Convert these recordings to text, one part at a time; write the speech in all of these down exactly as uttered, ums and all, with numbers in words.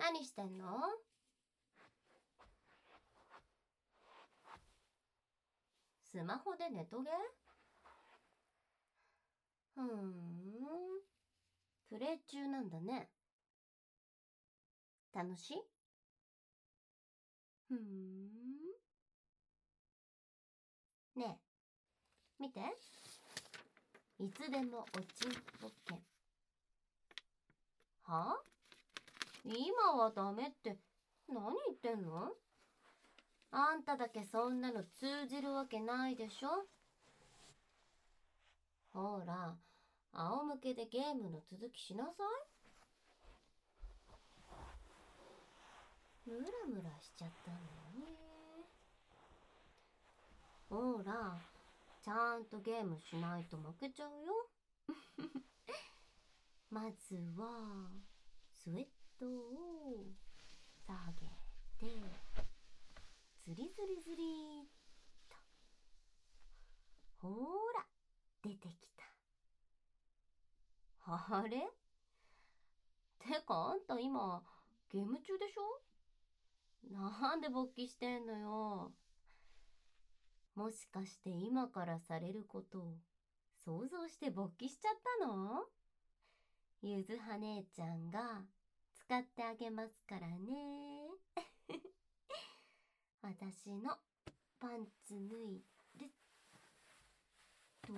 何してんの？スマホでネトゲ？ふーん、プレイ中なんだね。楽しい？ふーん。ねえ、見て。いつでもおちんぽ券。は？今はダメって何言ってんの？あんただけそんなの通じるわけないでしょ。ほら、仰向けでゲームの続きしなさい。ムラムラしちゃったのよね。ほら、ちゃんとゲームしないと負けちゃうよ。まずはスウェットを下げて、ズリズリズリーっと。ほーら、出てきた。あれ？てかあんた今ゲーム中でしょ？なんで勃起してんのよ。もしかして今からされることを想像して勃起しちゃったの？ゆずは姉ちゃんが使ってあげますからね。私のパンツ脱いでと。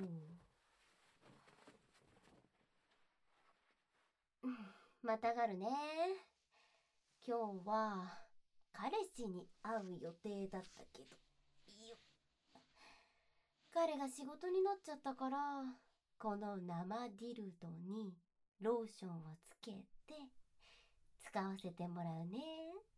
またがるね。今日は彼氏に会う予定だったけど、よっ。彼が仕事になっちゃったから、この生ディルドにローションをつけて使わせてもらうね。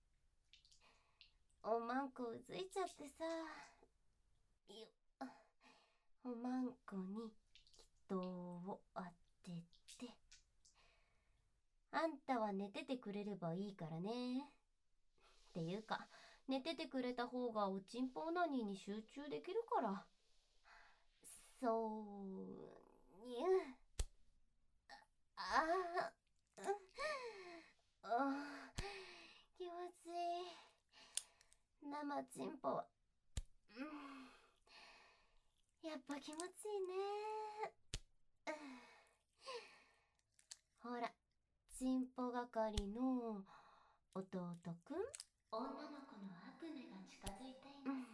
おまんこうずいちゃってさ、よっ。おまんこに気筒を当てて、あんたは寝ててくれればいいからね。っていうか、寝ててくれた方がおちんぽオナニーに集中できるから。そうにゅ。ああ、うん、あ、気持ちいい。生ちんぽは、うん、やっぱ気持ちいいね。ほら、ちんぽ係の弟くん。女の子のアクネが近づいています。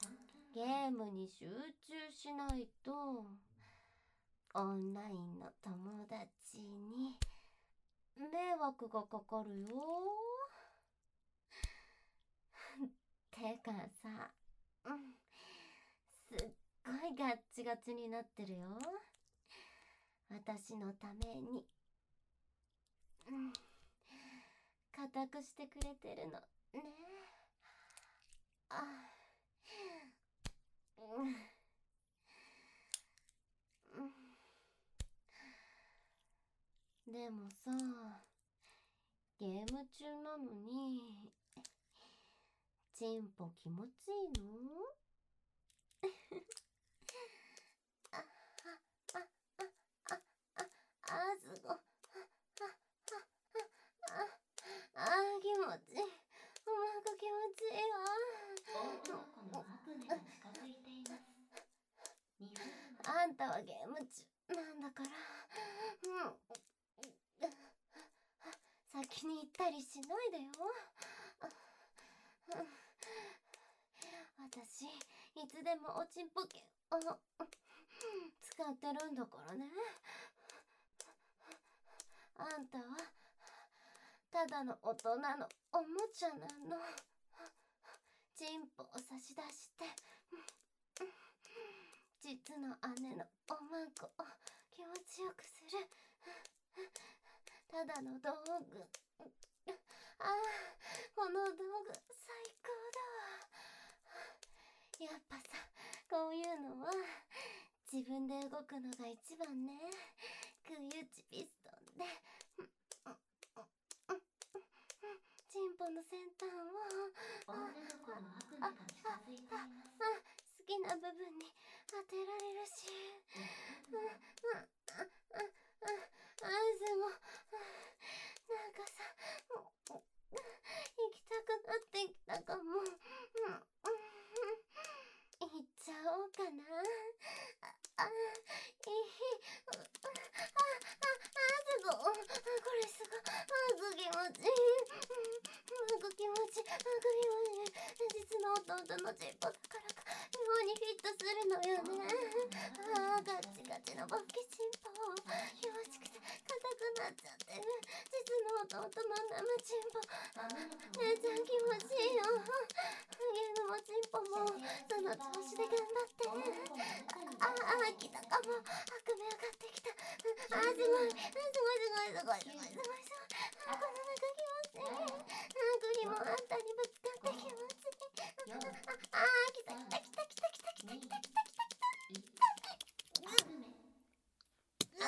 ゲームに集中しないとオンラインの友達に迷惑がかかるよ。てかさ、うん、すっごいガッチガチになってるよ。私のために、うん、固くしてくれてるのね。あ、うん、うん、でもさ、ゲーム中なのにちんぽ気持ちいいの？あ、あ、あ、あ、あ、あ、あ、すごい。あ、あ、あ、気持ちいい。おまんこ気持ちいいわ。女の子のアクネが近づいています。あんたはゲーム中なんだから、うん、先に行ったりしないでよ。私いつでもおちんぽけあの使ってるんだからね。あんたはただの大人のおもちゃなの。ちんぽを差し出して実の姉のおまんこを気持ちよくするただの道具。ああ、この道具最高だわ。やっぱさ、こういうのは自分で動くのが一番ね。くういうちピストンでちんぽの先端を女の子のアクネが近づいています。好きな部分に当てられるし、うんうんうんうんうん、あ、すごい。なんかさ、 たかも。うん、うん、いっちゃおうかな。あ、あ、いい、あ、あ、あ、すごい、これすごい、あ、ぐ気持ちいい、うん、ぐ気持ちいい、ぐ気持ちいい。実の弟のチンポだからか妙にフィットするのよね。あー、ガッチガチのボッキチンポ、気持ちくて硬くなっちゃってる実の弟の生チンポ。姉ちゃん気持ちいいよ。ゲームもチンポもその調子で頑張って。ああ、来たかも。悪夢上がってきた。あー、すごいすごいすごいすごいすごいすごいすごい。あ、この中気持ちいい。あ、栗もあんたにぶつかって気持ちいい。ああ、来た来た来た来た来た来た来た来た来た来た。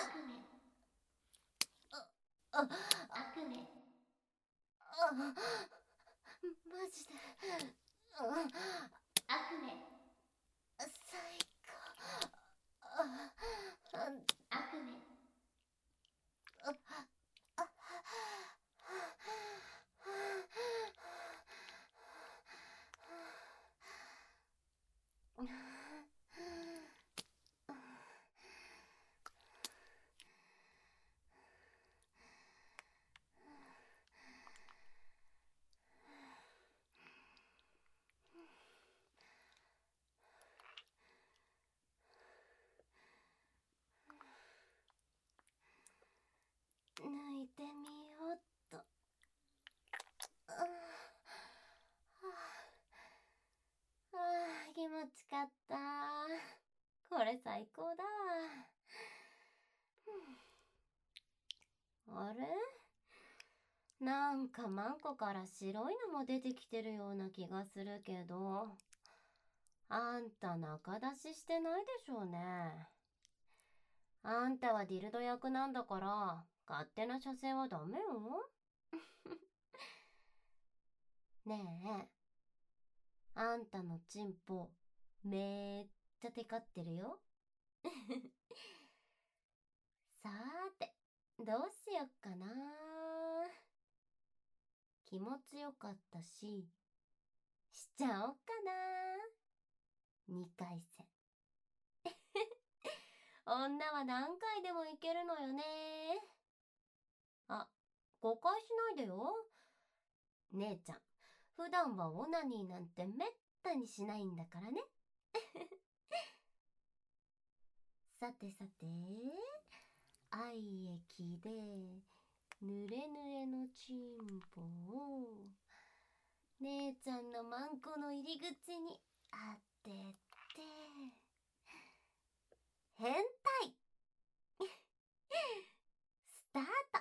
あ、悪夢。あ、マジで。あ、悪夢。最高。あ、悪夢。あ、あ、抜いてみようっと。ああ、気持ちかった。これ最高だわ。あれ、なんかマンコから白いのも出てきてるような気がするけど、あんた中出ししてないでしょうね。あんたはディルド役なんだから勝手な射精はダメよ。ねえ、あんたのチンポめっちゃテカってるよ。さーて、どうしよっかな。気持ちよかったし、しちゃおっかな。にかい戦。女は何回でもいけるのよね。あ、誤解しないでよ。姉ちゃん、普段はオナニーなんてめったにしないんだからね。さてさて、愛液でぬれぬれのチンポを姉ちゃんのマンコの入り口に当てて、変態スタート。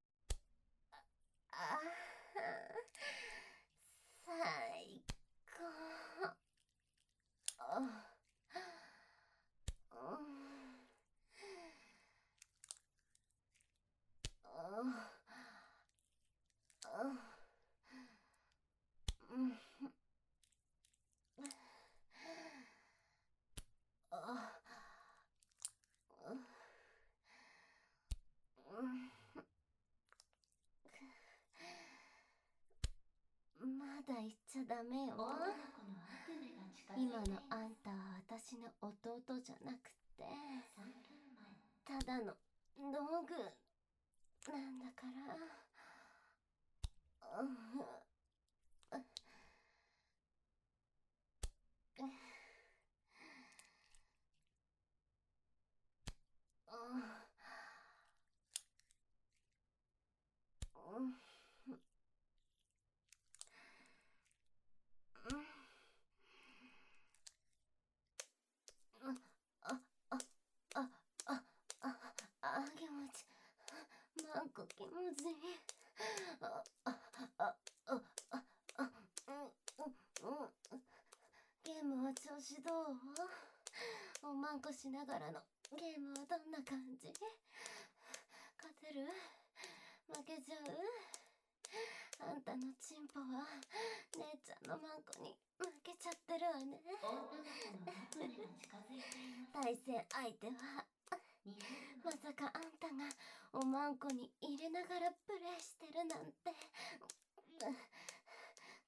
あー、最高。あ、うん、あ、あ、うん、あ、うん、まだ言っちゃダメよ。今のあんたは私の弟じゃなくて、ただの道具なんだから。うん、うん、あ、あ、あ、あ、あ、あ、気持ち、なんか気持ちいい。あ、あ、あ、あ、あ、あ、うん、うん、うん。ゲームは調子どう？おまんこしながらのゲームはどんな感じ？勝てる？負けちゃう？あんたのチンポは姉ちゃんのマンコに負けちゃってるわね。対戦相手はまさかあんたがおまんこに入れながらプレイしてるなんて。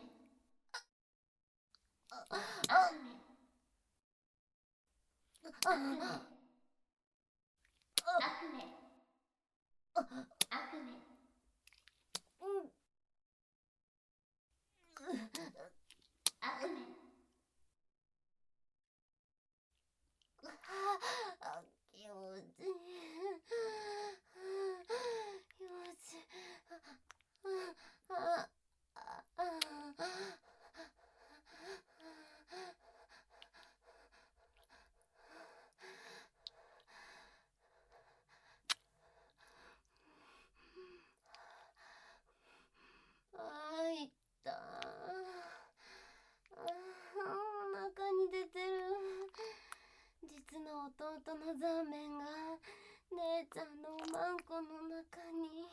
気持ちいい。気持ちいい。ああああいったお腹に出てる。実の弟のザーメンが姉ちゃんのおまんこの中に。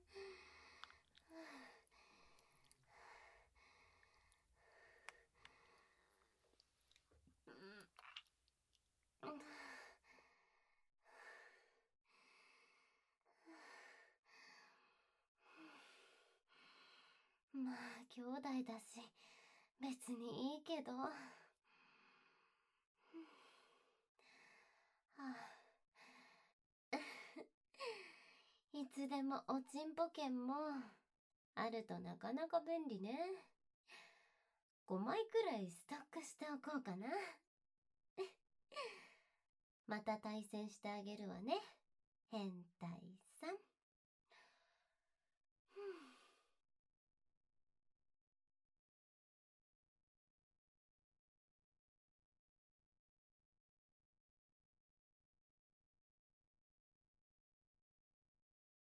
まあ兄弟だし別にいいけど。はあ、いつでもおちんぽ券もあるとなかなか便利ね。ごまいくらいストックしておこうかな。また対戦してあげるわね、変態